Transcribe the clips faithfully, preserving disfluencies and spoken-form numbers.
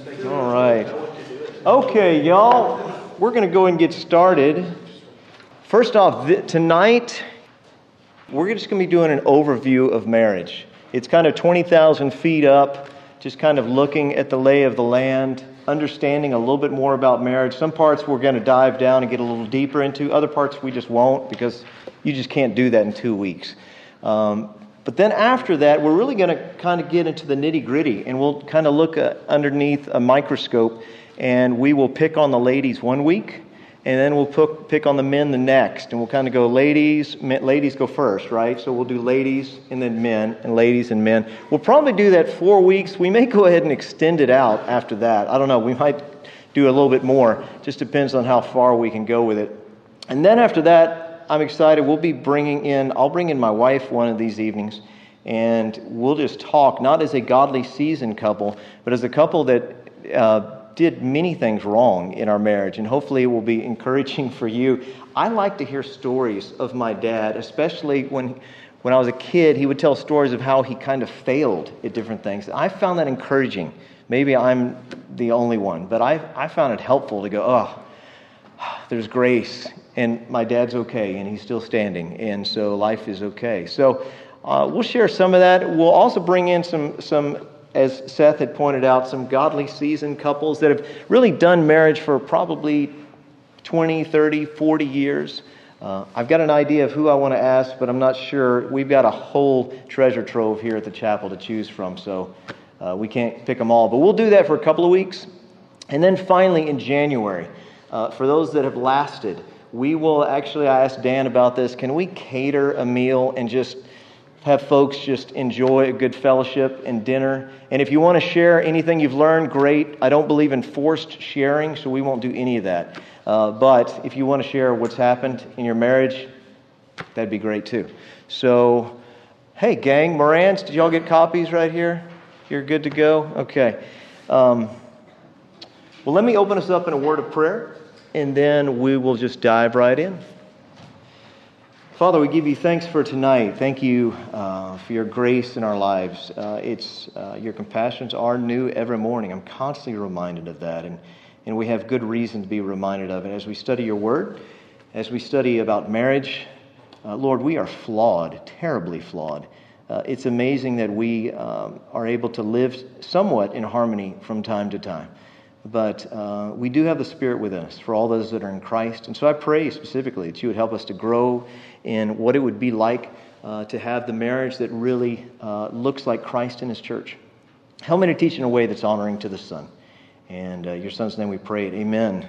All right. Okay, y'all, we're going to go and get started. First off, th- tonight, we're just going to be doing an overview of marriage. It's kind of twenty thousand feet up, just kind of looking at the lay of the land, understanding a little bit more about marriage. Some parts we're going to dive down and get a little deeper into. Other parts we just won't, because you just can't do that in two weeks. Um, but then after that, we're really going to kind of get into the nitty-gritty, and we'll kind of look uh, underneath a microscope, and we will pick on the ladies one week, and then we'll pick, pick on the men the next, and we'll kind of go ladies, men, ladies go first, right? So we'll do ladies and then men, and ladies and men. We'll probably do that four weeks. We may go ahead and extend it out after that. I don't know. We might do a little bit more. Just depends on how far we can go with it. And then after that, I'm excited. We'll be bringing in, I'll bring in my wife one of these evenings, and we'll just talk, not as a godly seasoned couple, but as a couple that uh, did many things wrong in our marriage, and hopefully it will be encouraging for you. I like to hear stories of my dad, especially when when I was a kid. He would tell stories of how he kind of failed at different things. I found that encouraging. Maybe I'm the only one, but I I found it helpful to go, oh, there's grace, and my dad's okay, and he's still standing, and so life is okay. So uh, we'll share some of that. We'll also bring in some, some, as Seth had pointed out, some godly seasoned couples that have really done marriage for probably twenty, thirty, forty years. Uh, I've got an idea of who I want to ask, but I'm not sure. We've got a whole treasure trove here at the chapel to choose from, so uh, we can't pick them all. But we'll do that for a couple of weeks. And then finally in January, uh, for those that have lasted, we will actually, I asked Dan about this, can we cater a meal and just have folks just enjoy a good fellowship and dinner? And if you want to share anything you've learned, great. I don't believe in forced sharing, so we won't do any of that. Uh, but if you want to share what's happened in your marriage, that'd be great too. So, hey gang, Morans, did y'all get copies right here? You're good to go? Okay. Um, well, let me open us up in a word of prayer, and then we will just dive right in. Father, we give you thanks for tonight. Thank you uh, for your grace in our lives. Uh, it's uh, your compassions are new every morning. I'm constantly reminded of that, and, and we have good reason to be reminded of it. As we study your word, as we study about marriage, uh, Lord, we are flawed, terribly flawed. Uh, it's amazing that we um, are able to live somewhat in harmony from time to time. But uh, we do have the Spirit within us for all those that are in Christ. And so I pray specifically that you would help us to grow in what it would be like uh, to have the marriage that really uh, looks like Christ in His church. Help me to teach in a way that's honoring to the Son. And uh, your Son's name we pray it. Amen.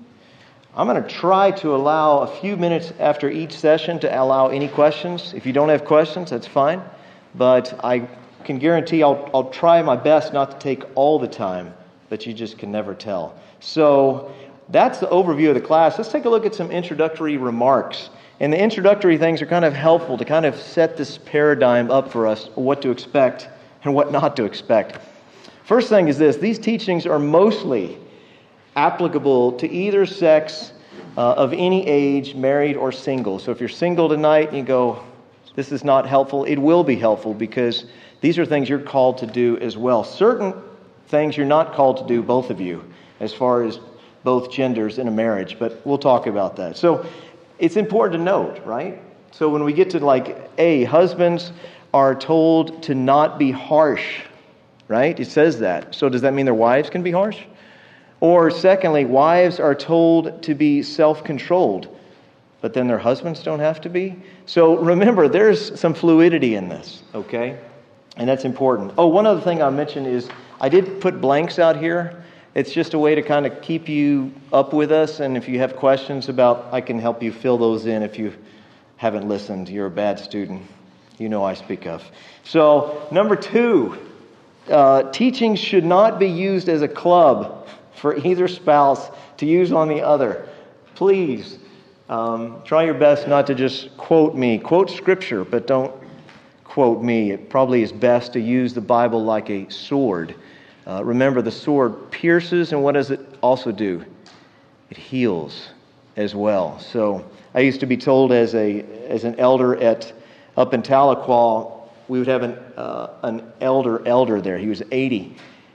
I'm going to try to allow a few minutes after each session to allow any questions. If you don't have questions, that's fine. But I can guarantee I'll, I'll try my best not to take all the time, but you just can never tell. So that's the overview of the class. Let's take a look at some introductory remarks. And the introductory things are kind of helpful to kind of set this paradigm up for us, what to expect and what not to expect. First thing is this: these teachings are mostly applicable to either sex uh, of any age, married or single. So if you're single tonight and you go, this is not helpful, it will be helpful, because these are things you're called to do as well. Certain things you're not called to do, both of you, as far as both genders in a marriage, but we'll talk about that. So it's important to note, right? So when we get to like A, husbands are told to not be harsh, right? It says that. So does that mean their wives can be harsh? Or secondly, wives are told to be self-controlled, but then their husbands don't have to be? So remember, there's some fluidity in this, okay? And that's important. Oh, one other thing I'll mention is I did put blanks out here. It's just a way to kind of keep you up with us, and if you have questions about, I can help you fill those in if you haven't listened. You're a bad student. You know I speak of. So, number two, uh, teaching should not be used as a club for either spouse to use on the other. Please, um, try your best not to just quote me. Quote Scripture, but don't quote me. It probably is best to use the Bible like a sword. Uh, remember, the sword pierces, and what does it also do? It heals as well. So I used to be told as a as an elder at up in Tahlequah, we would have an uh, an elder elder there. He was eighty,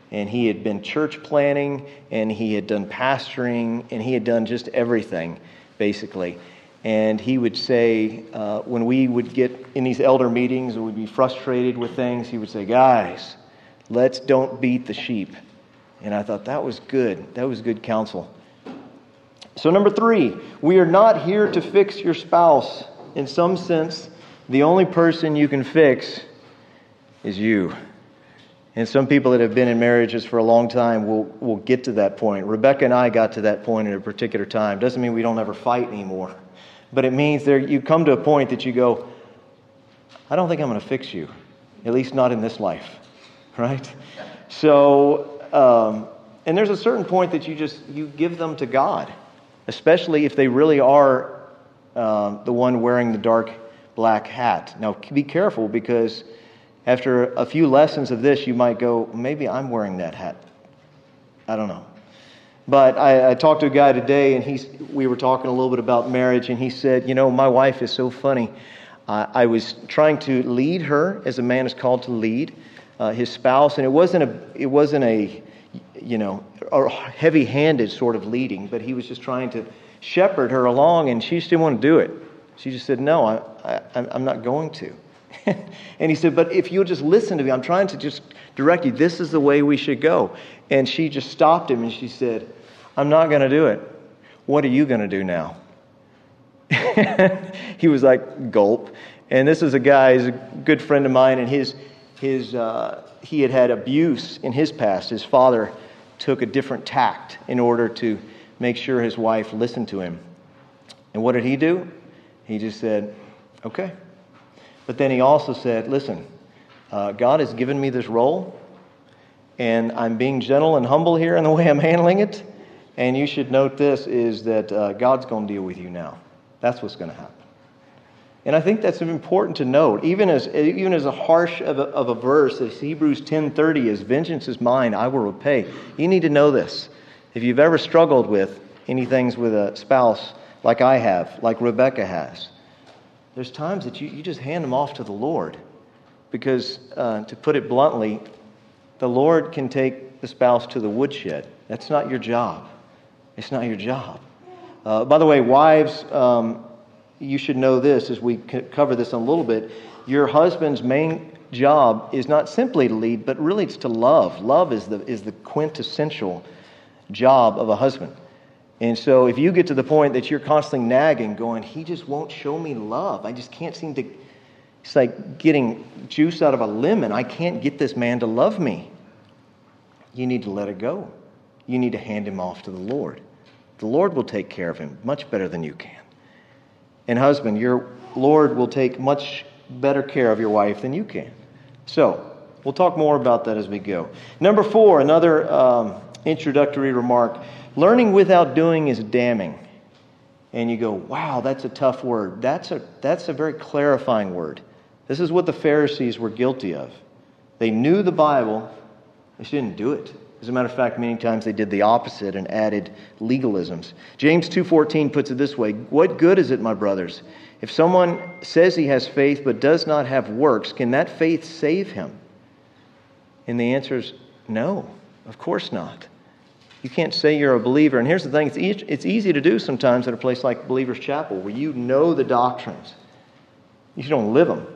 And he had been church planning, and he had done pastoring, and he had done just everything, basically. And he would say, uh, when we would get in these elder meetings and we'd be frustrated with things, he would say, guys, let's don't beat the sheep. And I thought that was good. That was good counsel. So number three, we are not here to fix your spouse. In some sense, the only person you can fix is you. And some people that have been in marriages for a long time will, will get to that point. Rebecca and I got to that point at a particular time. Doesn't mean we don't ever fight anymore. But it means there you come to a point that you go, I don't think I'm going to fix you. At least not in this life. Right? So, um, and there's a certain point that you just, you give them to God. Especially if they really are uh, the one wearing the dark black hat. Now, be careful, because after a few lessons of this, you might go, maybe I'm wearing that hat. I don't know. But I, I talked to a guy today, and he's, we were talking a little bit about marriage, and he said, you know, my wife is so funny. Uh, I was trying to lead her, as a man is called to lead uh, his spouse, and it wasn't a, it wasn't a, you know, a heavy-handed sort of leading, but he was just trying to shepherd her along, and she just didn't want to do it. She just said, no, I, I, I'm not going to. And he said, but if you'll just listen to me, I'm trying to just direct you. This is the way we should go. And she just stopped him and she said, I'm not going to do it. What are you going to do now? He was like, gulp. And this is a guy, he's a good friend of mine, and his, his, uh, he had had abuse in his past. His father took a different tact in order to make sure his wife listened to him. And what did he do? He just said, okay. But then he also said, listen, uh, God has given me this role, and I'm being gentle and humble here in the way I'm handling it, and you should note this, is that uh, God's going to deal with you now. That's what's going to happen. And I think that's important to note, even as even as a harsh of a, of a verse as Hebrews ten thirty is, vengeance is mine, I will repay. You need to know this. If you've ever struggled with any things with a spouse like I have, like Rebecca has, there's times that you, you just hand them off to the Lord. Because, uh, to put it bluntly, the Lord can take the spouse to the woodshed. That's not your job. It's not your job. Uh, by the way, wives, um, you should know this as we cover this a little bit. Your husband's main job is not simply to lead, but really it's to love. Love is the is the quintessential job of a husband. And so if you get to the point that you're constantly nagging, going, he just won't show me love. I just can't seem to, it's like getting juice out of a lemon. I can't get this man to love me. You need to let it go. You need to hand him off to the Lord. The Lord will take care of him much better than you can. And husband, your Lord will take much better care of your wife than you can. So, we'll talk more about that as we go. Number four, another um, introductory remark. Learning without doing is damning. And you go, wow, that's a tough word. That's a that's a very clarifying word. This is what the Pharisees were guilty of. They knew the Bible, they just didn't do it. As a matter of fact, many times they did the opposite and added legalisms. James two fourteen puts it this way, what good is it, my brothers, if someone says he has faith but does not have works, can that faith save him? And the answer is no, of course not. You can't say you're a believer. And here's the thing, it's easy, it's easy to do sometimes at a place like Believer's Chapel where you know the doctrines. You don't live them.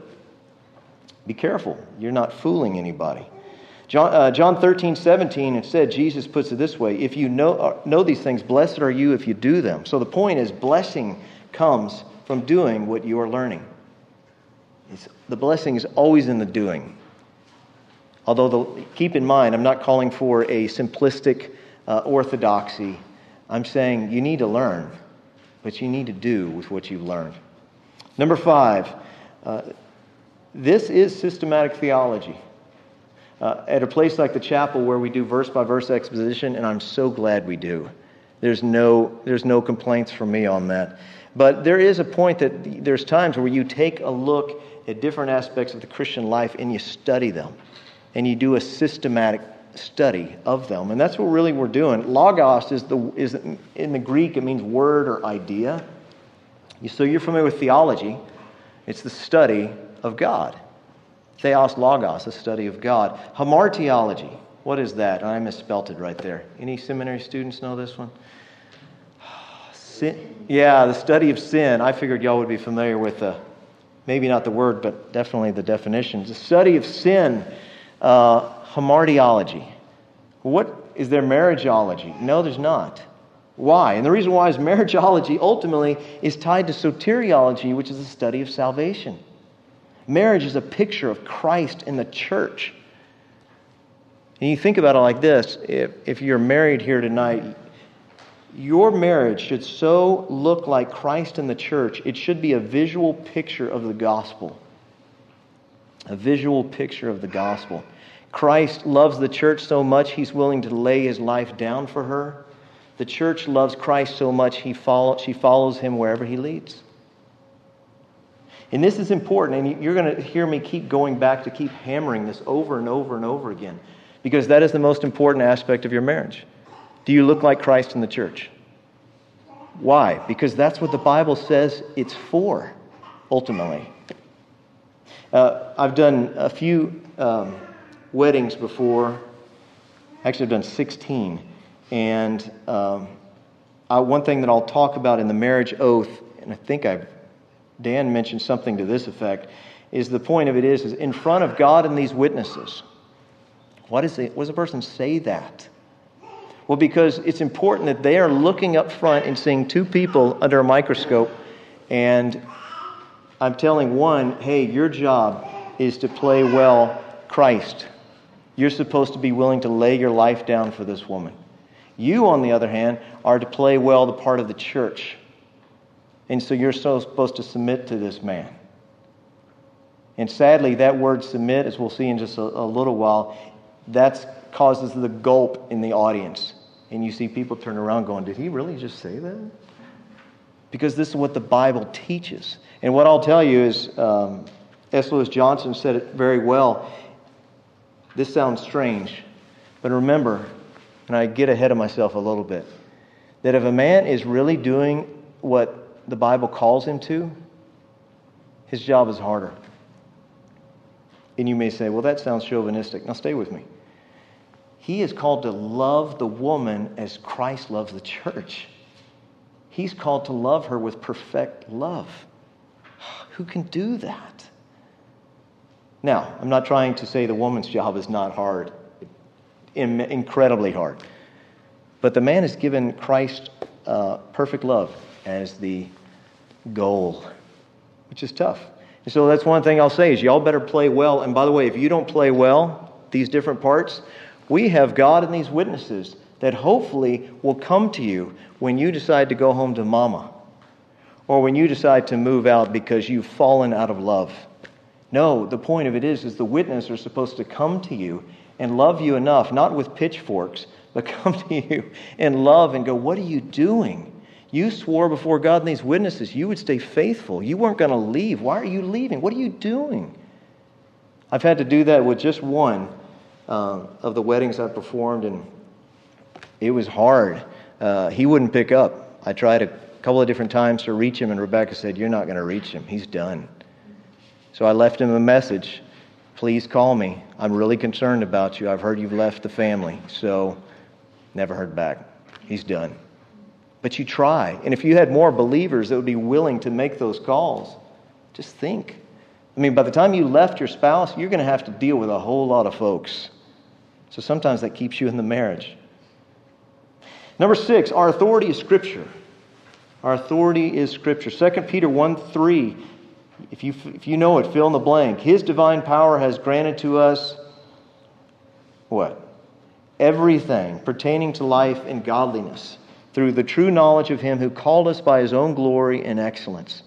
Be careful. You're not fooling anybody. John, uh, John thirteen seventeen, it said, Jesus puts it this way, if you know, uh, know these things, blessed are you if you do them. So the point is, blessing comes from doing what you are learning. It's, the blessing is always in the doing. Although, the, keep in mind, I'm not calling for a simplistic uh, orthodoxy. I'm saying you need to learn, but you need to do with what you've learned. Number five, uh, this is systematic theology. Uh, at a place like the chapel where we do verse-by-verse exposition, and I'm so glad we do. There's no, there's no complaints from me on that. But there is a point that there's times where you take a look at different aspects of the Christian life and you study them. And you do a systematic study of them. And that's what really we're doing. Logos is the is in the Greek, it means word or idea. So you're familiar with theology. It's the study of God. Theos logos, the study of God. Hamartiology What is that? I misspelt it right there. Any seminary students know this one? Sin. Yeah, the study of sin. I figured y'all would be familiar with the, maybe not the word, but definitely the definitions. The study of sin, uh, hamartiology. What is there marriageology? No, there's not. Why? And the reason why is marriageology ultimately is tied to soteriology, which is the study of salvation. Marriage is a picture of Christ in the church. And you think about it like this, if, if you're married here tonight, your marriage should so look like Christ in the church, it should be a visual picture of the gospel. A visual picture of the gospel. Christ loves the church so much, He's willing to lay His life down for her. The church loves Christ so much, he follow, she follows Him wherever He leads. And this is important, and you're going to hear me keep going back to keep hammering this over and over and over again, because that is the most important aspect of your marriage. Do you look like Christ in the church? Why? Because that's what the Bible says it's for, ultimately. Uh, I've done a few um, weddings before. Actually, I've done sixteen. And um, I, one thing that I'll talk about in the marriage oath, and I think I've, Dan mentioned something to this effect, is the point of it is, is in front of God and these witnesses. What is it? What does a person say that? Well, because it's important that they are looking up front and seeing two people under a microscope, and I'm telling one, hey, your job is to play well Christ. You're supposed to be willing to lay your life down for this woman. You, on the other hand, are to play well the part of the church. And so you're so supposed to submit to this man. And sadly, that word submit, as we'll see in just a, a little while, that causes the gulp in the audience. And you see people turn around going, did he really just say that? Because this is what the Bible teaches. And what I'll tell you is, um, S. Lewis Johnson said it very well. This sounds strange, but remember, and I get ahead of myself a little bit, that if a man is really doing what the Bible calls him to, his job is harder. And you may say, well, that sounds chauvinistic. Now stay with me. He is called to love the woman as Christ loves the church. He's called to love her with perfect love. Who can do that? Now, I'm not trying to say the woman's job is not hard, incredibly hard. But the man is given Christ uh, perfect love as the goal, which is tough. And so that's one thing I'll say is y'all better play well. And by the way, if you don't play well, these different parts, we have God and these witnesses that hopefully will come to you when you decide to go home to mama, or when you decide to move out because you've fallen out of love. No, the point of it is, is the witnesses are supposed to come to you and love you enough, not with pitchforks, but come to you and love and go, what are you doing? You swore before God and these witnesses you would stay faithful. You weren't going to leave. Why are you leaving? What are you doing? I've had to do that with just one uh, of the weddings I performed, and it was hard. Uh, he wouldn't pick up. I tried a couple of different times to reach him, and Rebecca said, you're not going to reach him. He's done. So I left him a message. Please call me. I'm really concerned about you. I've heard you've left the family. So never heard back. He's done. But you try. And if you had more believers that would be willing to make those calls, just think. I mean, by the time you left your spouse, you're going to have to deal with a whole lot of folks. So sometimes that keeps you in the marriage. Number six, our authority is Scripture. Our authority is Scripture. Second Peter one three, if you, if you know it, fill in the blank. His divine power has granted to us, what? Everything pertaining to life and godliness, through the true knowledge of Him who called us by His own glory and excellence.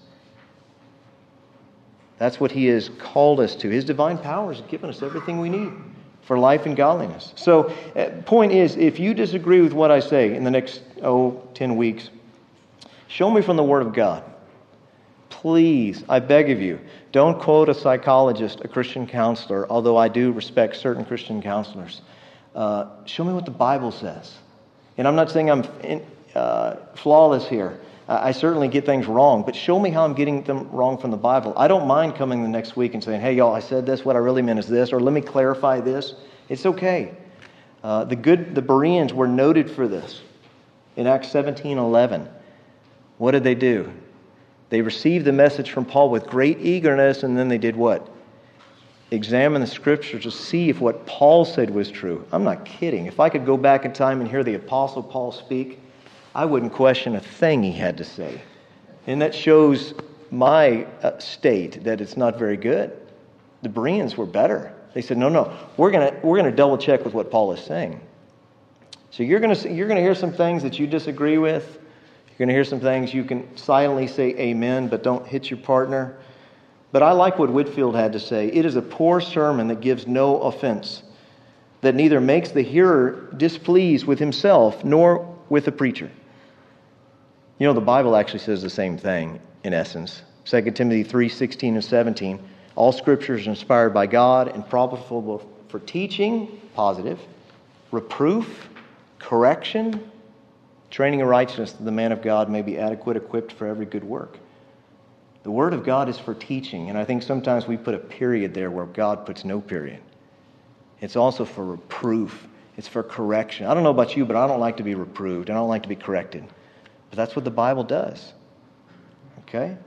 That's what He has called us to. His divine power has given us everything we need for life and godliness. So, uh, point is, if you disagree with what I say in the next, oh, ten weeks, show me from the Word of God. Please, I beg of you, don't quote a psychologist, a Christian counselor, although I do respect certain Christian counselors. Uh, show me what the Bible says. And I'm not saying I'm in, uh, flawless here. I certainly get things wrong, but show me how I'm getting them wrong from the Bible. I don't mind coming the next week and saying, hey, y'all, I said this, what I really meant is this, or let me clarify this. It's okay. Uh, the good, the Bereans were noted for this. In Acts seventeen eleven, what did they do? They received the message from Paul with great eagerness, and then they did what? Examine the Scriptures to see if what Paul said was true. I'm not kidding. If I could go back in time and hear the Apostle Paul speak, I wouldn't question a thing he had to say. And that shows my uh, state that it's not very good. The Bereans were better. They said, no, no, we're going to we're going to double check with what Paul is saying. So you're going to you're going to hear some things that you disagree with. You're going to hear some things you can silently say amen, but don't hit your partner. But I like what Whitefield had to say. It is a poor sermon that gives no offense, that neither makes the hearer displeased with himself nor with the preacher. You know, the Bible actually says the same thing in essence. Second Timothy three sixteen and seventeen. All Scripture is inspired by God and profitable for teaching, positive, reproof, correction, training in righteousness, that the man of God may be adequate, equipped for every good work. The Word of God is for teaching, and I think sometimes we put a period there where God puts no period. It's also for reproof. It's for correction. I don't know about you, but I don't like to be reproved. I don't like to be corrected. But that's what the Bible does. Okay?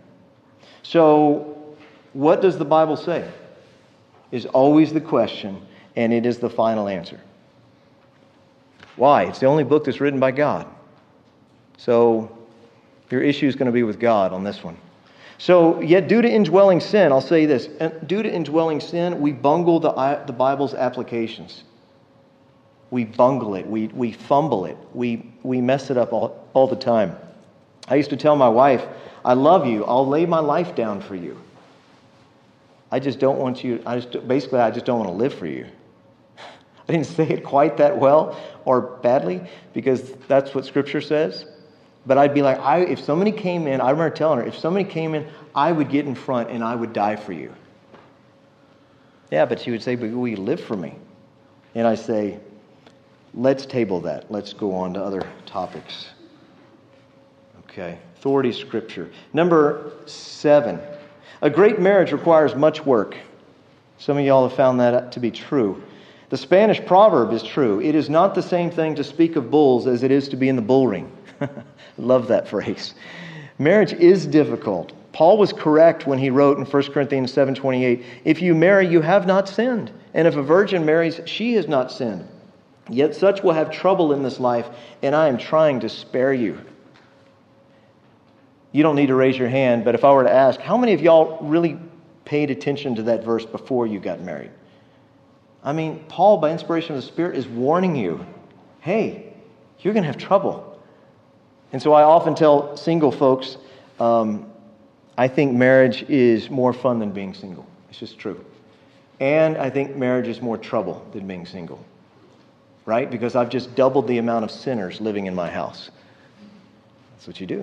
So, what does the Bible say? Is always the question, and it is the final answer. Why? It's the only book that's written by God. So, your issue is going to be with God on this one. So, yet due to indwelling sin, I'll say this, due to indwelling sin, we bungle the, the Bible's applications. We bungle it. We, we fumble it. We, we mess it up all, all the time. I used to tell my wife, I love you. I'll lay my life down for you. I just don't want you, I just basically, I just don't want to live for you. I didn't say it quite that well or badly because that's what Scripture says. But I'd be like, I, if somebody came in, I remember telling her, if somebody came in, I would get in front and I would die for you. Yeah, but she would say, but will you live for me? And I say, let's table that. Let's go on to other topics. Okay, authority Scripture. Number seven. A great marriage requires much work. Some of y'all have found that to be true. The Spanish proverb is true. It is not the same thing to speak of bulls as it is to be in the bull ring. Love that phrase. Marriage is difficult. Paul was correct when he wrote in First Corinthians seven twenty-eight, if you marry, you have not sinned. And if a virgin marries, she has not sinned. Yet such will have trouble in this life, and I am trying to spare you. You don't need to raise your hand, but if I were to ask, how many of y'all really paid attention to that verse before you got married? I mean, Paul, by inspiration of the Spirit, is warning you, hey, you're going to have trouble. And so I often tell single folks, um, I think marriage is more fun than being single. It's just true. And I think marriage is more trouble than being single. Right? Because I've just doubled the amount of sinners living in my house. That's what you do.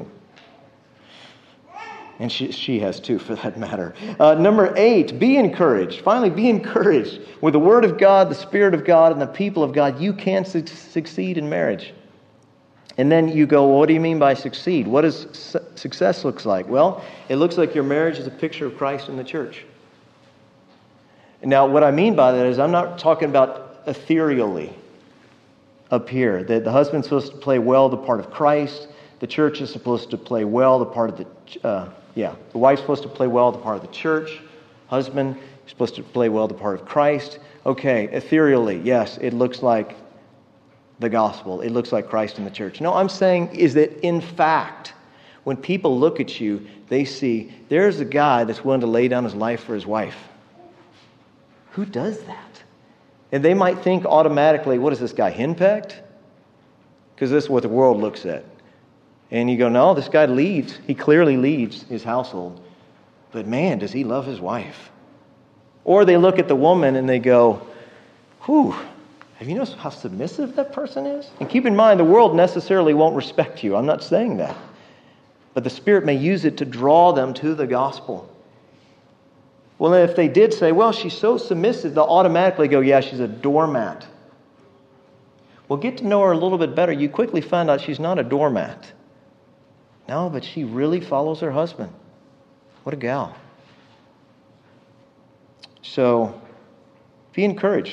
And she, she has too, for that matter. Uh, number eight, be encouraged. Finally, be encouraged. With the Word of God, the Spirit of God, and the people of God, you can su- succeed in marriage. And then you go, well, what do you mean by succeed? What does su- success looks like? Well, it looks like your marriage is a picture of Christ and the church. Now, what I mean by that is I'm not talking about ethereally up here, that the husband's supposed to play well the part of Christ, the church is supposed to play well the part of the, uh, yeah, the wife's supposed to play well the part of the church, husband is supposed to play well the part of Christ. Okay, ethereally, yes, it looks like the gospel. It looks like Christ and the church. No, I'm saying is that in fact, when people look at you, they see there's a guy that's willing to lay down his life for his wife. Who does that? And they might think automatically, what is this guy, henpecked? Because this is what the world looks at. And you go, no, this guy leads. He clearly leads his household. But man, does he love his wife. Or they look at the woman and they go, whew, have you noticed how submissive that person is? And keep in mind, the world necessarily won't respect you. I'm not saying that. But the Spirit may use it to draw them to the gospel. Well, if they did say, well, she's so submissive, they'll automatically go, yeah, she's a doormat. Well, get to know her a little bit better. You quickly find out she's not a doormat. No, but she really follows her husband. What a gal. So, be encouraged.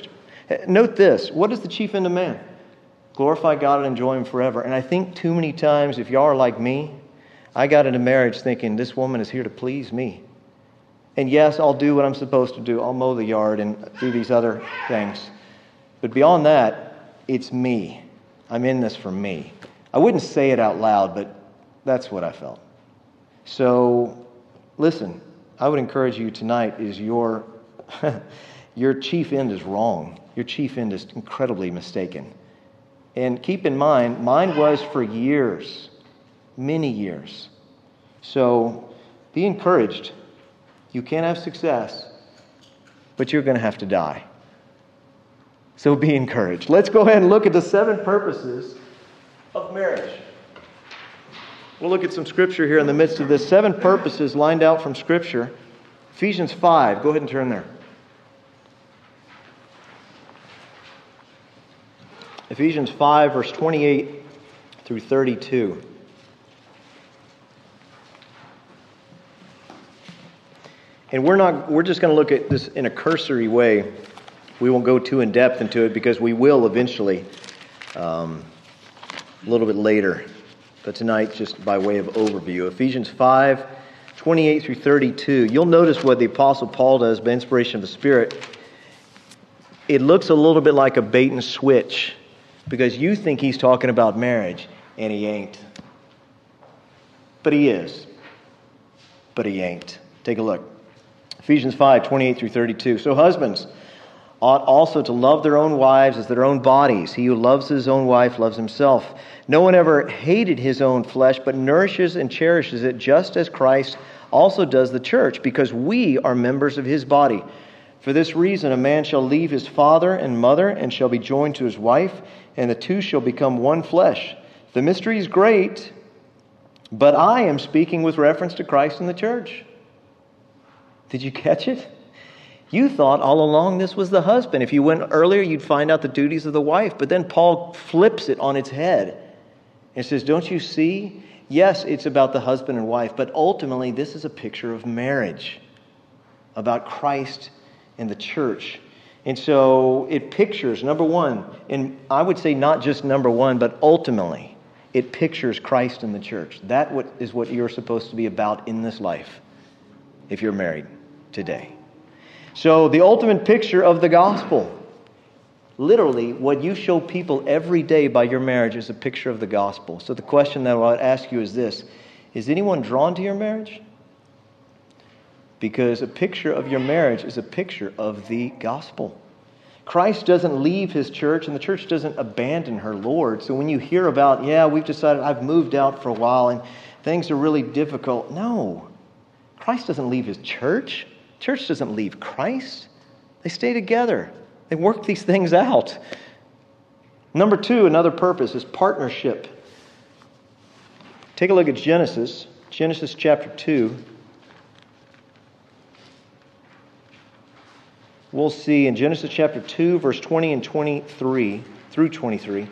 Note this. What is the chief end of man? Glorify God and enjoy Him forever. And I think too many times, if y'all are like me, I got into marriage thinking this woman is here to please me. And yes, I'll do what I'm supposed to do. I'll mow the yard and do these other things. But beyond that, it's me. I'm in this for me. I wouldn't say it out loud, but that's what I felt. So, listen, I would encourage you tonight is your, your chief end is wrong. Your chief end is incredibly mistaken. And keep in mind, mine was for years, many years. So, be encouraged. You can have success, but you're going to have to die. So be encouraged. Let's go ahead and look at the seven purposes of marriage. We'll look at some scripture here in the midst of this. Seven purposes lined out from scripture. Ephesians five. Go ahead and turn there. Ephesians five, verse twenty-eight through thirty-two. And we're not we're just going to look at this in a cursory way. We won't go too in depth into it because we will eventually um, a little bit later. But tonight, just by way of overview. Ephesians five, twenty-eight through thirty-two. You'll notice what the Apostle Paul does by inspiration of the Spirit. It looks a little bit like a bait and switch because you think he's talking about marriage, and he ain't. But he is. But he ain't. Take a look. Ephesians five, twenty-eight through thirty-two. So husbands ought also to love their own wives as their own bodies. He who loves his own wife loves himself. No one ever hated his own flesh, but nourishes and cherishes it, just as Christ also does the church, because we are members of his body. For this reason, a man shall leave his father and mother, and shall be joined to his wife, and the two shall become one flesh. The mystery is great, but I am speaking with reference to Christ and the church. Did you catch it? You thought all along this was the husband. If you went earlier, you'd find out the duties of the wife. But then Paul flips it on its head and says, don't you see? Yes, it's about the husband and wife, but ultimately this is a picture of marriage, about Christ and the church. And so it pictures, number one, and I would say not just number one, but ultimately it pictures Christ and the church. That is what you're supposed to be about in this life if you're married today. So the ultimate picture of the gospel, literally what you show people every day by your marriage is a picture of the gospel. So the question that I would ask you is this: is anyone drawn to your marriage? Because a picture of your marriage is a picture of the gospel. Christ doesn't leave his church, and the church doesn't abandon her Lord. So when you hear about, yeah, we've decided I've moved out for a while and things are really difficult. No, Christ doesn't leave his church. Church doesn't leave Christ. They stay together. They work these things out. Number two, another purpose is partnership. Take a look at Genesis, Genesis chapter two. We'll see in Genesis chapter two, verse twenty and twenty-three through twenty-three.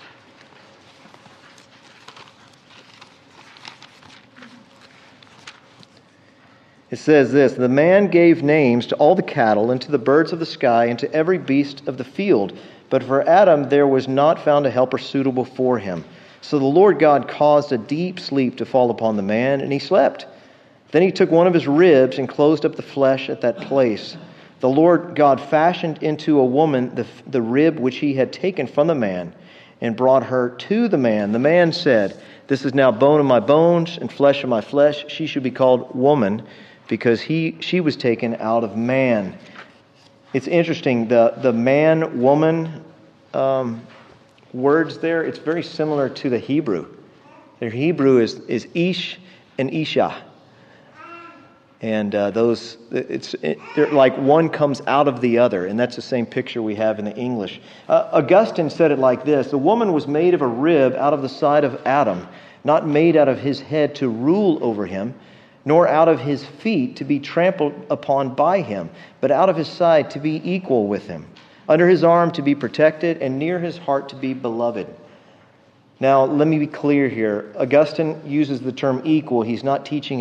It says this: the man gave names to all the cattle and to the birds of the sky and to every beast of the field. But for Adam there was not found a helper suitable for him. So the Lord God caused a deep sleep to fall upon the man, and he slept. Then he took one of his ribs and closed up the flesh at that place. The Lord God fashioned into a woman the, the rib which he had taken from the man and brought her to the man. The man said, "This is now bone of my bones and flesh of my flesh. She should be called woman, because he she was taken out of man." It's interesting, the, the man-woman um, words there, it's very similar to the Hebrew. The Hebrew is, is ish and isha. And uh, those, it's it, they're like one comes out of the other, and that's the same picture we have in the English. Uh, Augustine said it like this: the woman was made of a rib out of the side of Adam, not made out of his head to rule over him, nor out of his feet to be trampled upon by him, but out of his side to be equal with him, under his arm to be protected, and near his heart to be beloved. Now, let me be clear here. Augustine uses the term equal. He's not teaching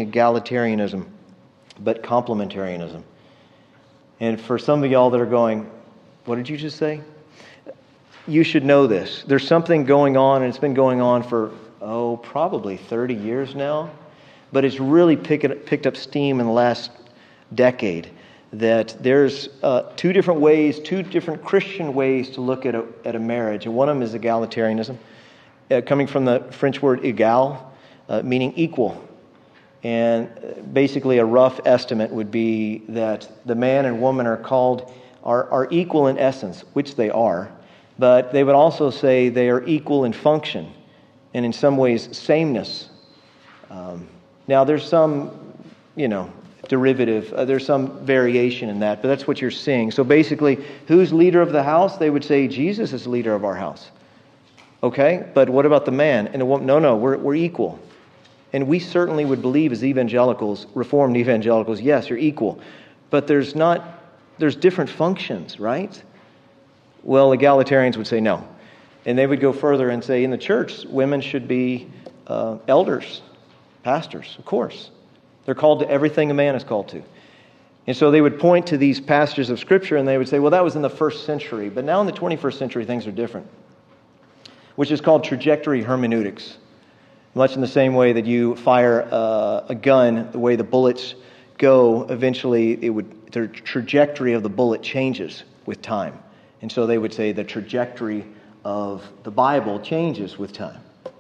egalitarianism, but complementarianism. And for some of y'all that are going, What did you just say? You should know this. There's something going on, and it's been going on for, oh, probably thirty years now. But it's really picked, picked up steam in the last decade. That there's uh, two different ways, two different Christian ways to look at a, at a marriage. And one of them is egalitarianism, uh, coming from the French word égal, uh, meaning equal. And basically a rough estimate would be that the man and woman are called, are, are equal in essence, which they are. But they would also say they are equal in function and in some ways sameness. Um, now there's some, you know, derivative, uh, there's some variation in that, but that's what you're seeing. So basically, who's leader of the house? They would say Jesus is leader of our house. Okay, but what about the man and the woman? No, no, we're we're equal. And we certainly would believe as evangelicals, Reformed evangelicals, yes, you're equal. But there's not, there's different functions, right? Well, egalitarians would say no. And they would go further and say in the church, women should be uh, elders, pastors, of course. They're called to everything a man is called to. And so they would point to these passages of Scripture and they would say, well, that was in the first century. But now in the twenty-first century, things are different, which is called trajectory hermeneutics. Much in the same way that you fire uh, a gun, the way the bullets go, eventually it would the trajectory of the bullet changes with time. And so they would say the trajectory of the Bible changes with time.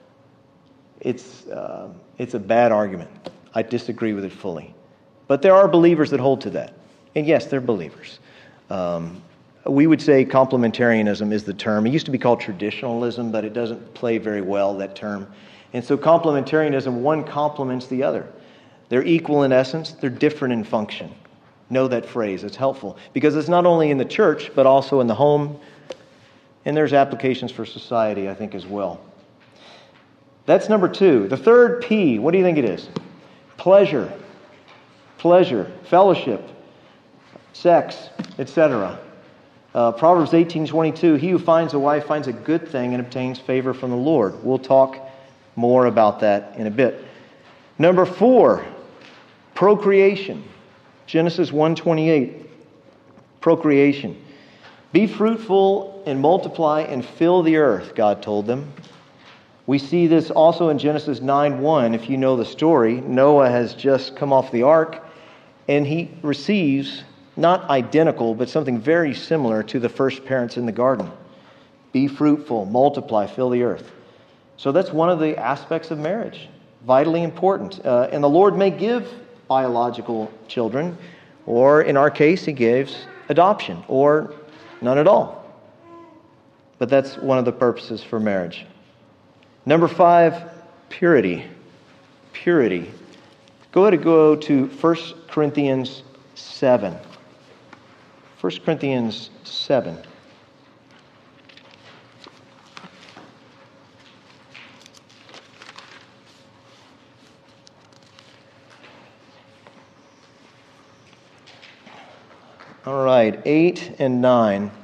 It's uh, it's a bad argument. I disagree with it fully. But there are believers that hold to that. And yes, they're believers. Um, we would say complementarianism is the term. It used to be called traditionalism, but it doesn't play very well, that term. And so complementarianism, one complements the other. They're equal in essence, they're different in function. Know that phrase, it's helpful. Because it's not only in the church, but also in the home. And there's applications for society, I think, as well. That's number two. The third P, what do you think it is? Pleasure. Pleasure. Fellowship. Sex, et cetera. Uh, Proverbs eighteen twenty-two, he who finds a wife finds a good thing and obtains favor from the Lord. We'll talk more about that in a bit. Number four, procreation. Genesis one twenty-eight, procreation. Be fruitful and multiply and fill the earth, God told them. We see this also in Genesis nine one. If you know the story, Noah has just come off the ark and he receives not identical, but something very similar to the first parents in the garden. Be fruitful, multiply, fill the earth. So that's one of the aspects of marriage, vitally important. Uh, and the Lord may give biological children, or in our case, He gives adoption, or none at all. But that's one of the purposes for marriage. Number five, purity. Purity. Go ahead and go to First Corinthians seven. First Corinthians seven. All right, eight and nine.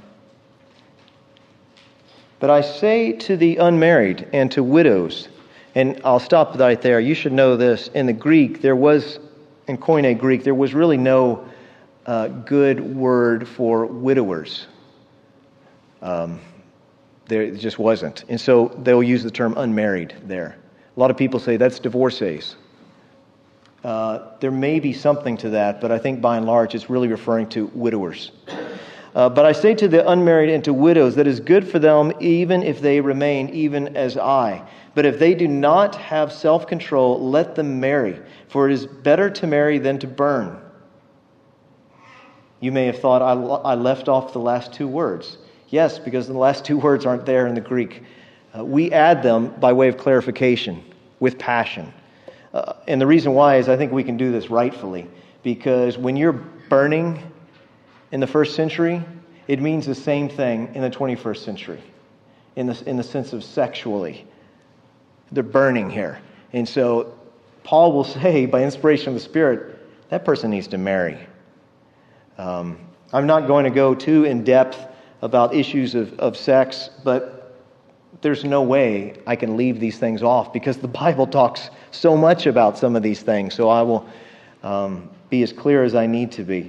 But I say to the unmarried and to widows, and I'll stop right there. You should know this. In the Greek, there was, in Koine Greek, there was really no uh, good word for widowers. Um, there it just wasn't. And so they'll use the term unmarried there. A lot of people say that's divorcees. Uh, there may be something to that, but I think by and large it's really referring to widowers. Uh, but I say to the unmarried and to widows that it is good for them even if they remain even as I. But if they do not have self-control, let them marry, for it is better to marry than to burn. You may have thought I, I left off the last two words. Yes, because the last two words aren't there in the Greek. Uh, we add them by way of clarification, with passion. Uh, and the reason why is I think we can do this rightfully, because when you're burning in the first century, it means the same thing in the twenty-first century, in the, in the sense of sexually. They're burning here. And so Paul will say, by inspiration of the Spirit, that person needs to marry. Um, I'm not going to go too in depth about issues of, of sex, but there's no way I can leave these things off because the Bible talks so much about some of these things. So I will um, be as clear as I need to be.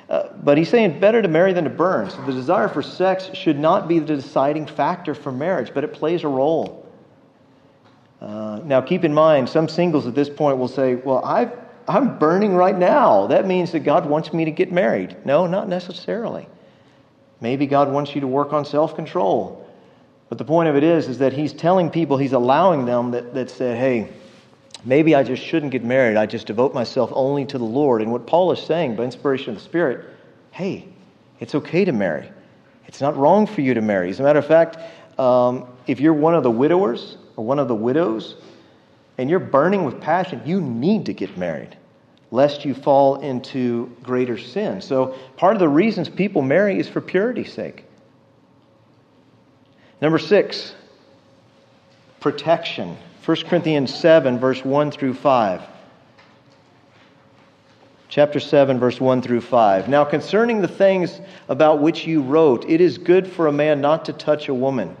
Uh, but he's saying better to marry than to burn. So the desire for sex should not be the deciding factor for marriage, but it plays a role. Uh, now keep in mind, some singles at this point will say, well, I've, I'm burning right now. That means that God wants me to get married. No, not necessarily. Maybe God wants you to work on self-control. But the point of it is, is that he's telling people, he's allowing them that, that said, hey, maybe I just shouldn't get married. I just devote myself only to the Lord. And what Paul is saying by inspiration of the Spirit, hey, it's okay to marry. It's not wrong for you to marry. As a matter of fact, um, if you're one of the widowers or one of the widows and you're burning with passion, you need to get married lest you fall into greater sin. So part of the reasons people marry is for purity's sake. Number six, protection. First Corinthians seven, verse one through five. Chapter seven, verse one through five. Now concerning the things about which you wrote, it is good for a man not to touch a woman.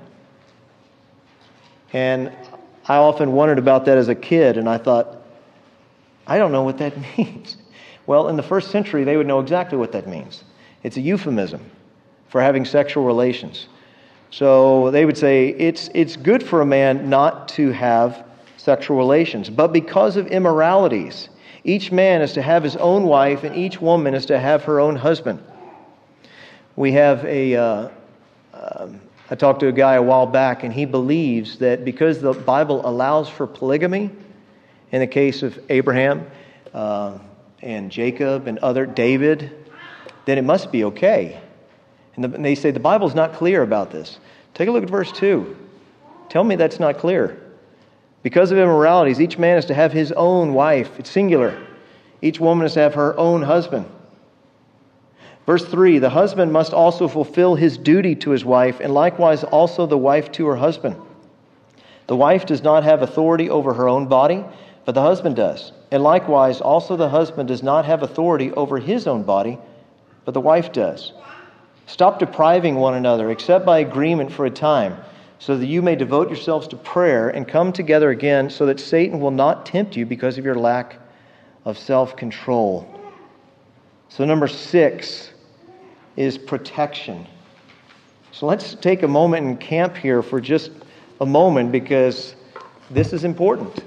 And I often wondered about that as a kid, and I thought, I don't know what that means. Well, in the first century, they would know exactly what that means. It's a euphemism for having sexual relations. So they would say it's it's good for a man not to have sexual relations. But because of immoralities, each man is to have his own wife and each woman is to have her own husband. We have a... Uh, um, I talked to a guy a while back and he believes that because the Bible allows for polygamy, in the case of Abraham uh, and Jacob and other, David, then it must be okay. And, the, and they say the Bible's not clear about this. Take a look at verse two. Tell me that's not clear. Because of immoralities, each man is to have his own wife. It's singular. Each woman is to have her own husband. Verse three, the husband must also fulfill his duty to his wife, and likewise also the wife to her husband. The wife does not have authority over her own body, but the husband does. And likewise, also the husband does not have authority over his own body, but the wife does. Stop depriving one another, except by agreement for a time, so that you may devote yourselves to prayer and come together again, so that Satan will not tempt you because of your lack of self-control. So number six is protection. So let's take a moment and camp here for just a moment, because this is important.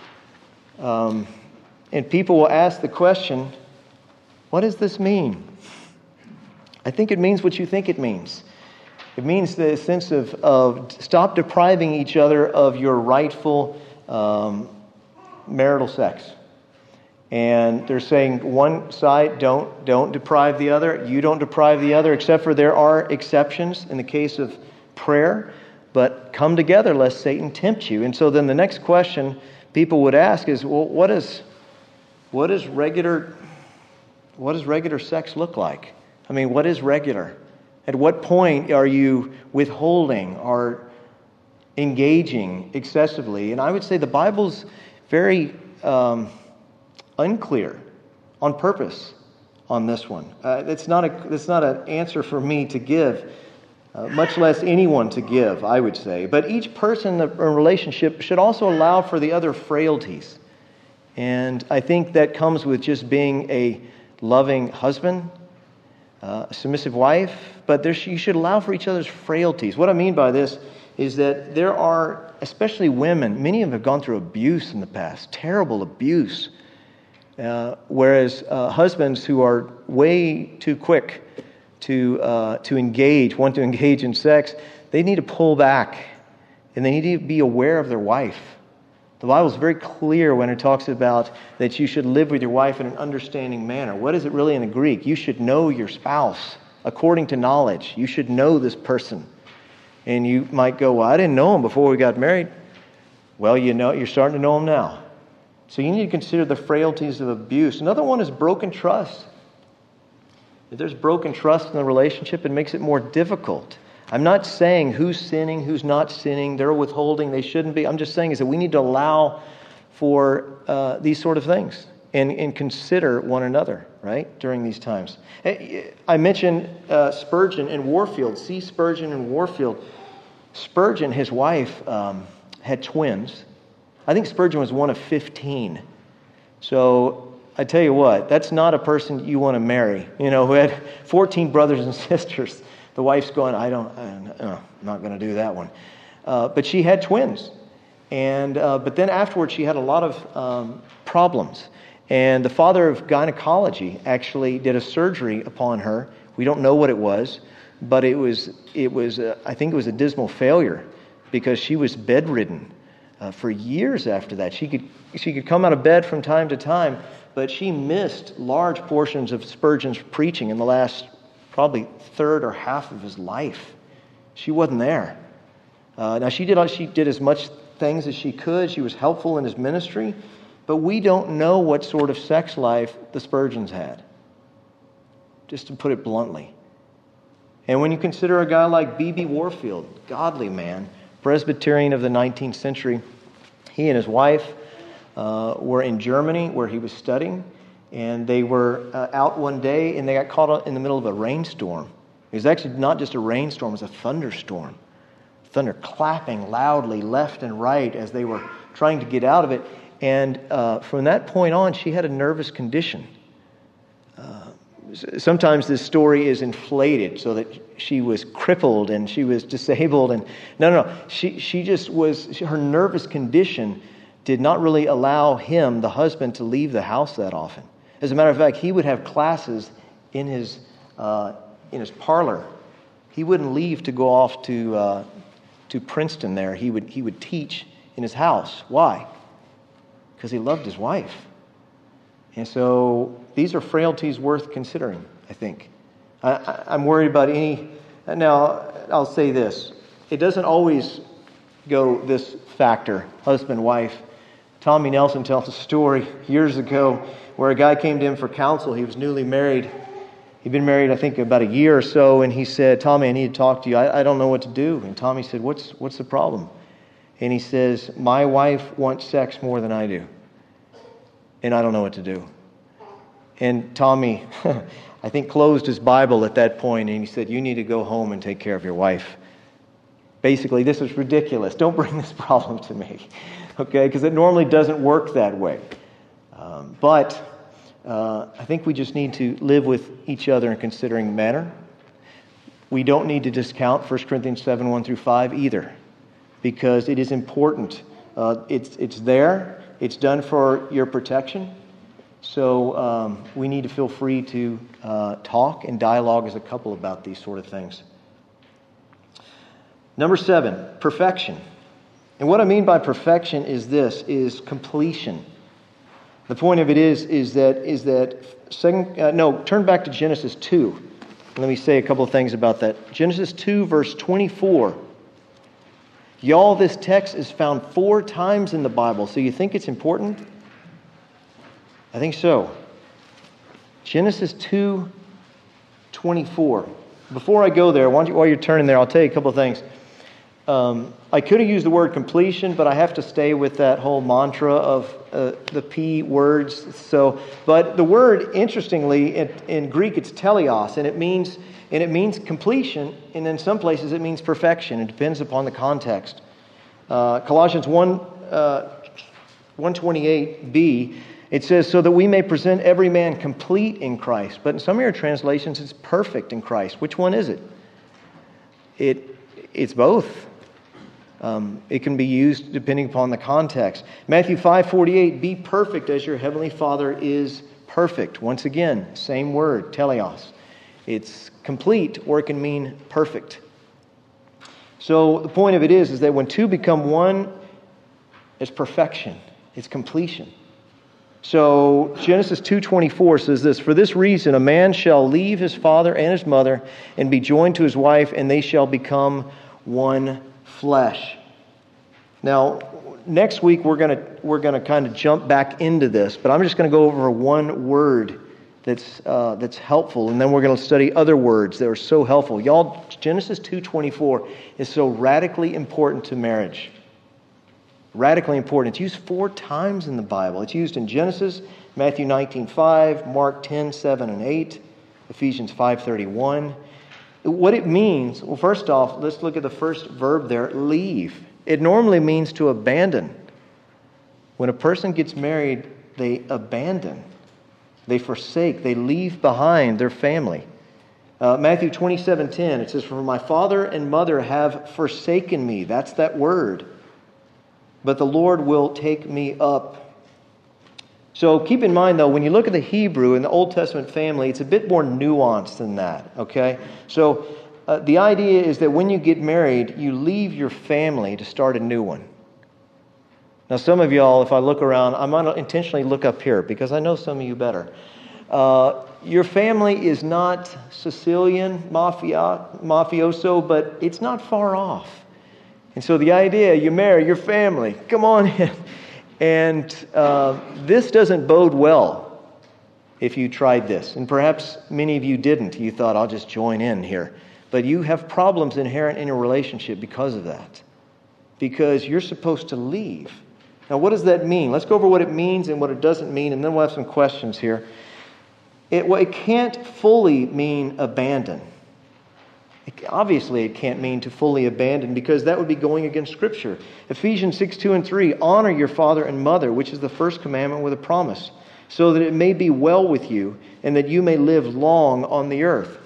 Um, and people will ask the question, what does this mean? I think it means what you think it means. It means the sense of, of stop depriving each other of your rightful um, marital sex. And they're saying one side, don't, don't deprive the other. You don't deprive the other, except for there are exceptions in the case of prayer. But come together lest Satan tempt you. And so then the next question people would ask is, well, what is what is regular what does regular sex look like? I mean, what is regular? At what point are you withholding or engaging excessively? And I would say the Bible's very um, unclear on purpose on this one. Uh, it's not a it's not an answer for me to give. Uh, much less anyone to give, I would say. But each person in a relationship should also allow for the other frailties. And I think that comes with just being a loving husband, uh, a submissive wife, but there, you should allow for each other's frailties. What I mean by this is that there are, especially women, many of them have gone through abuse in the past, terrible abuse. Uh, whereas uh, husbands who are way too quick to uh, to engage, want to engage in sex, they need to pull back and they need to be aware of their wife. The Bible is very clear when it talks about that you should live with your wife in an understanding manner. What is it really in the Greek? You should know your spouse according to knowledge. You should know this person. And you might go, well, I didn't know him before we got married. Well, you know, you're starting to know him now. So you need to consider the frailties of abuse. Another one is broken trust. If there's broken trust in the relationship, it makes it more difficult. I'm not saying who's sinning, who's not sinning, they're withholding, they shouldn't be. I'm just saying is that we need to allow for uh, these sort of things and, and consider one another, right, during these times. I mentioned uh, Spurgeon and Warfield. C. Spurgeon and Warfield. Spurgeon, his wife, um, had twins. I think Spurgeon was one of fifteen. So I tell you what, that's not a person you want to marry. You know, who had fourteen brothers and sisters. The wife's going, I don't, I'm not going to do that one. Uh, but she had twins. And uh, but then afterwards, she had a lot of um, problems. And the father of gynecology actually did a surgery upon her. We don't know what it was, but it was, it was uh, I think it was a dismal failure because she was bedridden uh, for years after that. She could, she could come out of bed from time to time, but she missed large portions of Spurgeon's preaching in the last probably third or half of his life. She wasn't there. Uh, now, she did, she did as much things as she could. She was helpful in his ministry, but we don't know what sort of sex life the Spurgeons had, just to put it bluntly. And when you consider a guy like B B Warfield, godly man, Presbyterian of the nineteenth century, he and his wife uh, were in Germany where he was studying, and they were uh, out one day and they got caught in the middle of a rainstorm. It was actually not just a rainstorm, it was a thunderstorm. Thunder clapping loudly left and right as they were trying to get out of it. And uh, from that point on, she had a nervous condition. Uh, sometimes this story is inflated so that she was crippled and she was disabled. And no, no, no. She, she just was, her nervous condition did not really allow him, the husband, to leave the house that often. As a matter of fact, he would have classes in his uh, in his parlor. He wouldn't leave to go off to uh, to Princeton there. He would he would teach in his house. Why? Because he loved his wife. And so these are frailties worth considering, I think. I, I, I'm worried about any... Now, I'll say this. It doesn't always go this factor, husband, wife. Tommy Nelson tells a story years ago where a guy came to him for counsel. He was newly married. He'd been married, I think, about a year or so, and he said, Tommy, I need to talk to you. I, I don't know what to do. And Tommy said, what's what's the problem? And he says, my wife wants sex more than I do, and I don't know what to do. And Tommy, I think, closed his Bible at that point, and he said, you need to go home and take care of your wife. Basically, this is ridiculous. Don't bring this problem to me, okay? Because it normally doesn't work that way. Um, but uh, I think we just need to live with each other in considering manner. We don't need to discount First Corinthians seven, one through five either, because it is important. Uh, it's it's there. It's done for your protection. So um, we need to feel free to uh, talk and dialogue as a couple about these sort of things. Number seven, perfection. And what I mean by perfection is this, is completion. The point of it is, is that, is that second, uh, no, turn back to Genesis two. Let me say a couple of things about that. Genesis two, verse twenty-four. Y'all, this text is found four times in the Bible, so you think it's important? I think so. Genesis two, twenty-four. Before I go there, while you're turning there, I'll tell you a couple of things. Um, I could have used the word completion, but I have to stay with that whole mantra of uh, the P words. So, but the word, interestingly, in, in Greek, it's teleos, and it means and it means completion. And in some places, it means perfection. It depends upon the context. Uh, Colossians one uh, one twenty-eight b. It says, so that we may present every man complete in Christ. But in some of your translations, it's perfect in Christ. Which one is it? It it's both. Um, it can be used depending upon the context. Matthew five forty-eight, be perfect as your heavenly Father is perfect. Once again, same word, teleos. It's complete, or it can mean perfect. So the point of it is, is that when two become one, it's perfection. It's completion. So Genesis two twenty-four says this, for this reason a man shall leave his father and his mother and be joined to his wife, and they shall become one flesh. Now, next week we're going to we're going to kind of jump back into this, but I'm just going to go over one word that's uh, that's helpful, and then we're going to study other words that are so helpful. Y'all, Genesis two twenty-four is so radically important to marriage. Radically important. It's used four times in the Bible. It's used in Genesis, Matthew nineteen five, Mark ten seven and eight, Ephesians five thirty-one. What it means, well, first off, let's look at the first verb there, leave. It normally means to abandon. When a person gets married, they abandon. They forsake, they leave behind their family. Uh, Matthew twenty-seven ten, it says, "For my father and mother have forsaken me." That's that word. "But the Lord will take me up." So keep in mind, though, when you look at the Hebrew in the Old Testament family, it's a bit more nuanced than that, okay? So uh, the idea is that when you get married, you leave your family to start a new one. Now, some of y'all, if I look around, I'm going to intentionally look up here because I know some of you better. Uh, your family is not Sicilian, mafia, mafioso, but it's not far off. And so the idea, you marry your family, come on in. And uh, this doesn't bode well if you tried this. And perhaps many of you didn't. You thought, I'll just join in here. But you have problems inherent in your relationship because of that. Because you're supposed to leave. Now, what does that mean? Let's go over what it means and what it doesn't mean, and then we'll have some questions here. It, well, it can't fully mean abandon. It, obviously, it can't mean to fully abandon because that would be going against Scripture. Ephesians six, two and three, "Honor your father and mother, which is the first commandment with a promise, so that it may be well with you and that you may live long on the earth."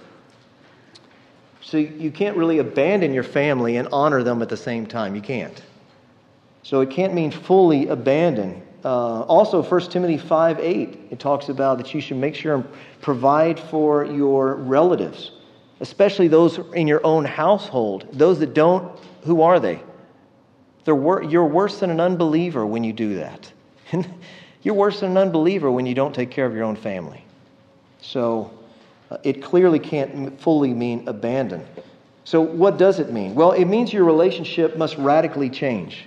So you can't really abandon your family and honor them at the same time. You can't. So it can't mean fully abandon. Uh, also, First Timothy five eight, it talks about that you should make sure and provide for your relatives, especially those in your own household. Those that don't, who are they? They're wor- you're worse than an unbeliever when you do that. You're worse than an unbeliever when you don't take care of your own family. So uh, it clearly can't fully mean abandon. So what does it mean? Well, it means your relationship must radically change.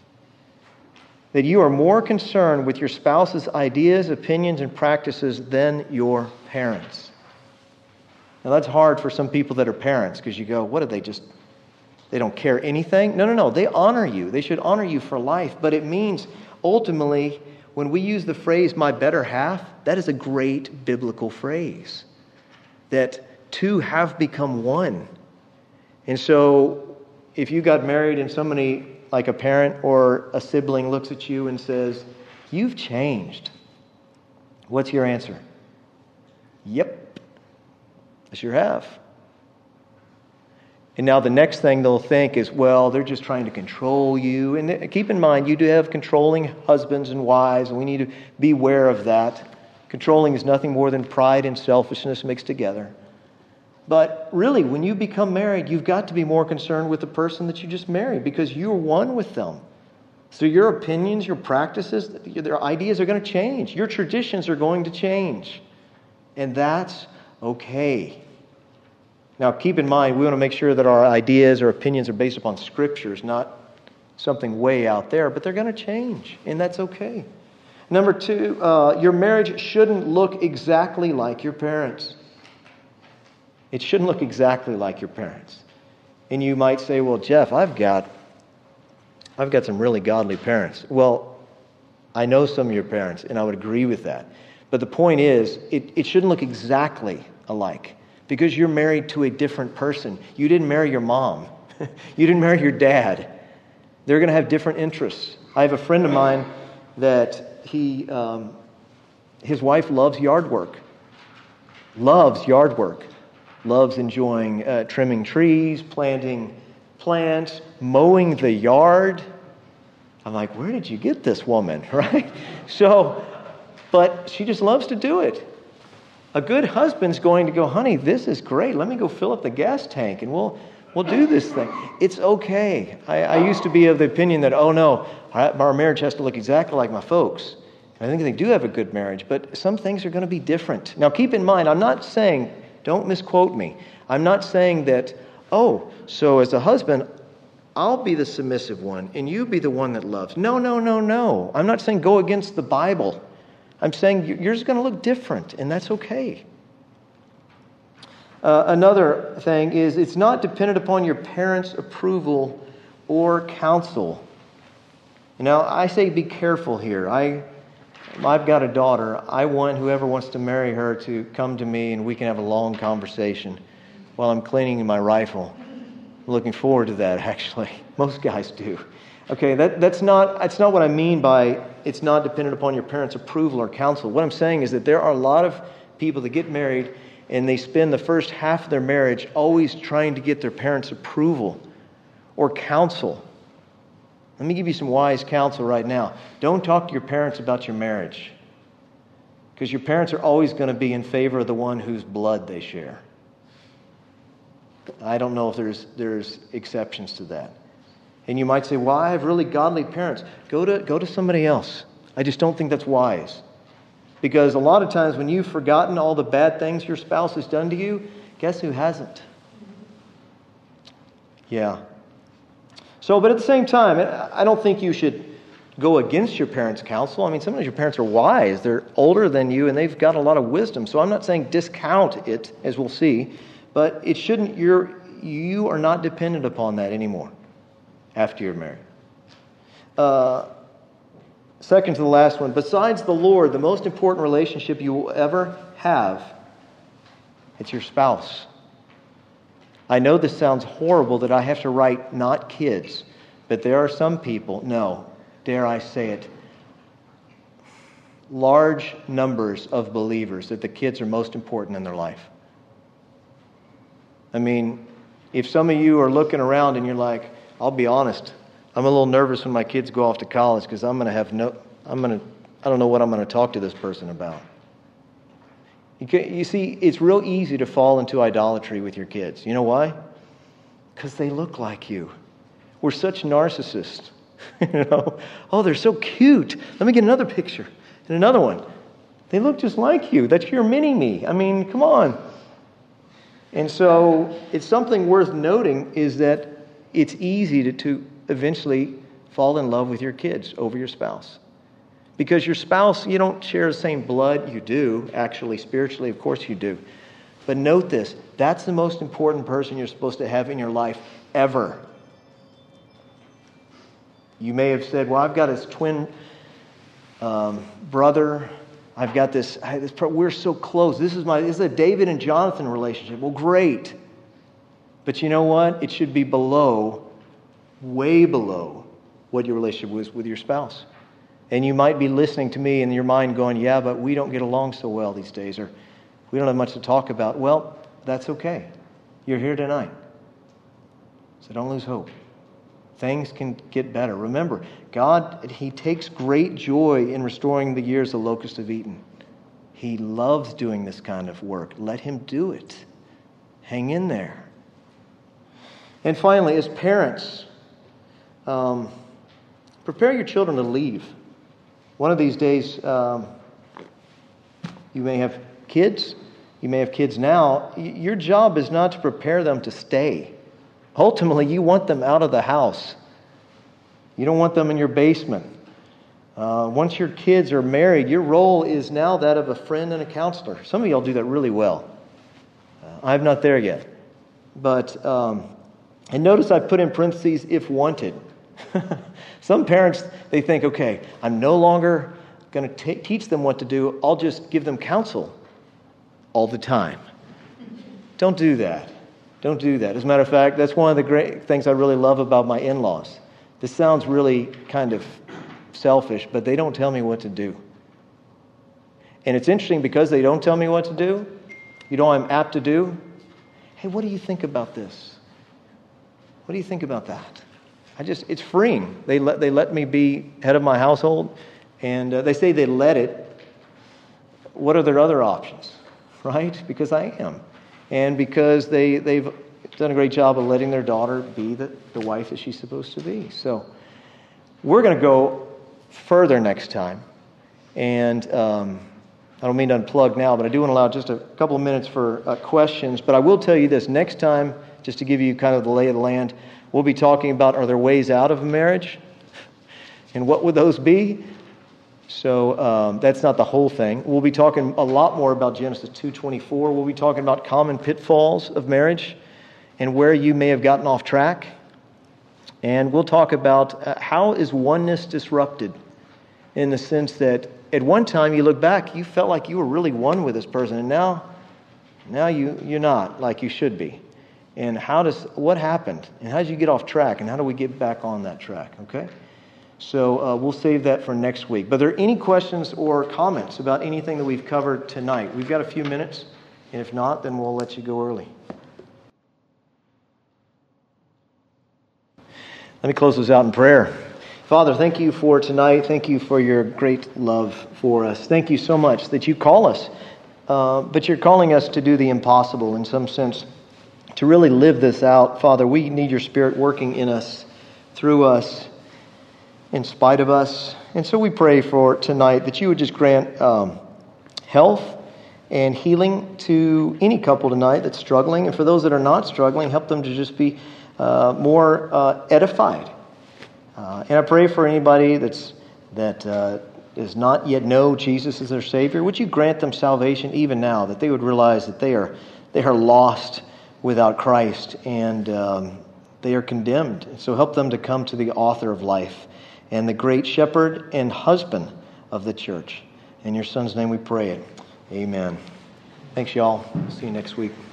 That you are more concerned with your spouse's ideas, opinions, and practices than your parents. Now that's hard for some people that are parents because you go, what did they just, they don't care anything? No, no, no. They honor you. They should honor you for life. But it means ultimately, when we use the phrase, my better half, that is a great biblical phrase. That two have become one. And so if you got married and somebody like a parent or a sibling looks at you and says, "You've changed," what's your answer? Yep, I sure have. And now the next thing they'll think is, well, they're just trying to control you. And keep in mind, you do have controlling husbands and wives, and we need to be aware of that. Controlling is nothing more than pride and selfishness mixed together. But really, when you become married, you've got to be more concerned with the person that you just married because you're one with them. So your opinions, your practices, their ideas are going to change. Your traditions are going to change. And that's okay. Now, keep in mind, we want to make sure that our ideas or opinions are based upon Scriptures, not something way out there, but they're going to change, and that's okay. Number two, uh, your marriage shouldn't look exactly like your parents. It shouldn't look exactly like your parents. And you might say, well, Jeff, I've got I've got some really godly parents. Well, I know some of your parents, and I would agree with that. But the point is, it, it shouldn't look exactly alike because you're married to a different person. You didn't marry your mom. You didn't marry your dad. They're going to have different interests. I have a friend of mine that he, um, his wife loves yard work. Loves yard work. Loves enjoying uh, trimming trees, planting plants, mowing the yard. I'm like, where did you get this woman, right? So, but she just loves to do it. A good husband's going to go, honey, this is great. Let me go fill up the gas tank and we'll we'll do this thing. It's okay. I, I used to be of the opinion that, oh no, our marriage has to look exactly like my folks. I think they do have a good marriage, but some things are going to be different. Now keep in mind, I'm not saying, don't misquote me. I'm not saying that, oh, so as a husband, I'll be the submissive one and you be the one that loves. No, no, no, no. I'm not saying go against the Bible. I'm saying yours is going to look different, and that's okay. Uh, another thing is it's not dependent upon your parents' approval or counsel. You know, I say be careful here. I... I've got a daughter. I want whoever wants to marry her to come to me and we can have a long conversation while I'm cleaning my rifle. I'm looking forward to that, actually. Most guys do. Okay, that, that's not that's not what I mean by it's not dependent upon your parents' approval or counsel. What I'm saying is that there are a lot of people that get married and they spend the first half of their marriage always trying to get their parents' approval or counsel. Let me give you some wise counsel right now. Don't talk to your parents about your marriage, because your parents are always going to be in favor of the one whose blood they share. I don't know if there's there's exceptions to that. And you might say, well, I have really godly parents. Go to go to somebody else. I just don't think that's wise. Because a lot of times when you've forgotten all the bad things your spouse has done to you, guess who hasn't? Yeah. So, but at the same time, I don't think you should go against your parents' counsel. I mean, sometimes your parents are wise. They're older than you, and they've got a lot of wisdom. So I'm not saying discount it, as we'll see, but it shouldn't. You're you are not dependent upon that anymore after you're married. Uh, second to the last one. Besides the Lord, the most important relationship you will ever have, it's your spouse. I know this sounds horrible that I have to write not kids, but there are some people, no, dare I say it, large numbers of believers that the kids are most important in their life. I mean, if some of you are looking around and you're like, I'll be honest, I'm a little nervous when my kids go off to college because I'm going to have no, I'm going to, I don't know what I'm going to talk to this person about. You, can, you see, it's real easy to fall into idolatry with your kids. You know why? Because they look like you. We're such narcissists. You know, oh, they're so cute. Let me get another picture and another one. They look just like you. That's your mini-me. I mean, come on. And so it's something worth noting is that it's easy to, to eventually fall in love with your kids over your spouse. Because your spouse, you don't share the same blood. You do, actually, spiritually, of course you do. But note this, that's the most important person you're supposed to have in your life ever. You may have said, well, I've got this twin um, brother. I've got this, I, this, we're so close. This is my, this is a David and Jonathan relationship. Well, great. But you know what? It should be below, way below what your relationship was with your spouse. And you might be listening to me in your mind going, yeah, but we don't get along so well these days, or we don't have much to talk about. Well, that's okay. You're here tonight. So don't lose hope. Things can get better. Remember, God, He takes great joy in restoring the years the locusts have eaten. He loves doing this kind of work. Let Him do it. Hang in there. And finally, as parents, um, prepare your children to leave. One of these days, um, you may have kids. You may have kids now. Your job is not to prepare them to stay. Ultimately, you want them out of the house. You don't want them in your basement. Uh, once your kids are married, your role is now that of a friend and a counselor. Some of y'all do that really well. Uh, I'm not there yet. But, um, and notice I put in parentheses, if wanted. Some parents, they think, okay, I'm no longer going to teach them what to do. I'll just give them counsel all the time. Don't do that. Don't do that. As a matter of fact, that's one of the great things I really love about my in-laws. This sounds really kind of selfish, but they don't tell me what to do. And it's interesting because they don't tell me what to do. You know what I'm apt to do? Hey, what do you think about this? What do you think about that? I just, it's freeing. They let they let me be head of my household, and uh, they say they let it. What are their other options, right? Because I am, and because they they've done a great job of letting their daughter be the, the wife that she's supposed to be. So we're going to go further next time, and um, I don't mean to unplug now, but I do want to allow just a couple of minutes for uh, questions. But I will tell you this: next time, just to give you kind of the lay of the land. We'll be talking about, are there ways out of a marriage? And what would those be? So um, that's not the whole thing. We'll be talking a lot more about Genesis two twenty-four. We'll be talking about common pitfalls of marriage and where you may have gotten off track. And we'll talk about uh, how is oneness disrupted in the sense that at one time you look back, you felt like you were really one with this person, and now, now you, you're not like you should be. And how does, what happened? And how did you get off track? And how do we get back on that track? Okay? So uh, we'll save that for next week. But are there any questions or comments about anything that we've covered tonight? We've got a few minutes, and if not, then we'll let you go early. Let me close this out in prayer. Father, thank you for tonight. Thank you for your great love for us. Thank you so much that you call us, uh, but you're calling us to do the impossible in some sense, to really live this out. Father, we need your Spirit working in us, through us, in spite of us. And so we pray for tonight that you would just grant um, health and healing to any couple tonight that's struggling. And for those that are not struggling, help them to just be uh, more uh, edified. Uh, and I pray for anybody that's that uh, does not yet know Jesus as their Savior. Would you grant them salvation even now, that they would realize that they are they are lost without Christ, and um, they are condemned. So help them to come to the author of life and the great shepherd and husband of the church. In your Son's name we pray it. Amen. Thanks, y'all. See you next week.